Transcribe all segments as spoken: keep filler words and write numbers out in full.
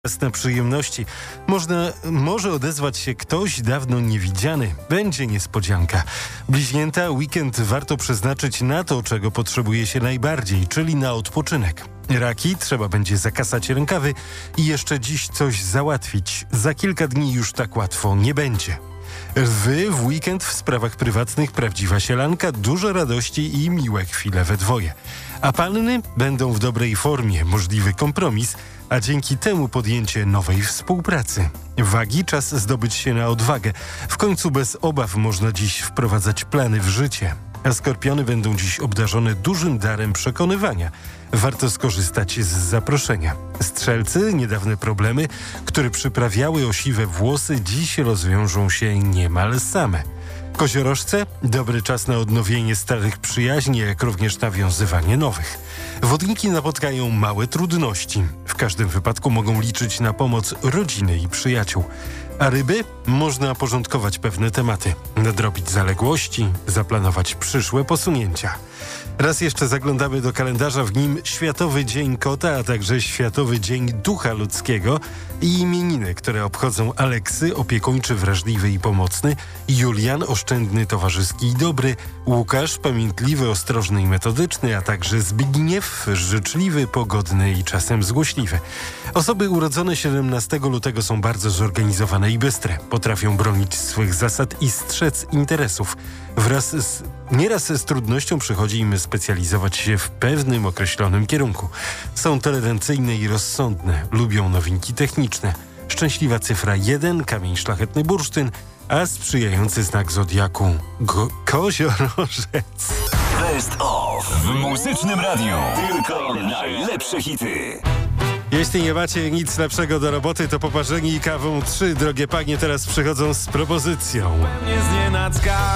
Na przyjemności można, może odezwać się ktoś dawno niewidziany. Będzie niespodzianka. Bliźnięta, weekend warto przeznaczyć na to, czego potrzebuje się najbardziej, czyli na odpoczynek. Raki, trzeba będzie zakasać rękawy i jeszcze dziś coś załatwić. Za kilka dni już tak łatwo nie będzie. Wy w weekend w sprawach prywatnych prawdziwa sielanka, dużo radości i miłe chwile we dwoje. A panny będą w dobrej formie, możliwy kompromis, a dzięki temu podjęcie nowej współpracy. Wagi, czas zdobyć się na odwagę. W końcu bez obaw można dziś wprowadzać plany w życie. A skorpiony będą dziś obdarzone dużym darem przekonywania. Warto skorzystać z zaproszenia. Strzelcy, niedawne problemy, które przyprawiały o siwe włosy, dziś rozwiążą się niemal same. Koziorożce, dobry czas na odnowienie starych przyjaźni, jak również nawiązywanie nowych. Wodniki napotkają małe trudności. W każdym wypadku mogą liczyć na pomoc rodziny i przyjaciół. A ryby? Można porządkować pewne tematy, nadrobić zaległości, zaplanować przyszłe posunięcia. Raz jeszcze zaglądamy do kalendarza, w nim Światowy Dzień Kota, a także Światowy Dzień Ducha Ludzkiego i imieniny, które obchodzą Aleksy, opiekuńczy, wrażliwy i pomocny, Julian, oszczędny, towarzyski i dobry, Łukasz, pamiętliwy, ostrożny i metodyczny, a także Zbigniew, życzliwy, pogodny i czasem złośliwy. Osoby urodzone siedemnastego lutego są bardzo zorganizowane i bystre. Potrafią bronić swych zasad i strzec interesów. Wraz z, nieraz z trudnością przychodzi im specjalizować się w pewnym określonym kierunku. Są tolerancyjne i rozsądne, lubią nowinki techniczne. Szczęśliwa cyfra jeden, kamień szlachetny bursztyn, a sprzyjający znak zodiaku go- koziorożec. Best of w Muzycznym Radiu. Tylko najlepsze hity. Jeśli nie macie nic lepszego do roboty, to poparzeni kawą trzy, drogie panie, teraz przychodzą z propozycją. Nie znienacka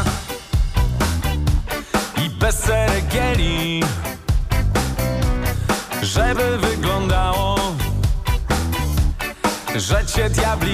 i bez ceregieli, żeby wyglądało, że cię diabli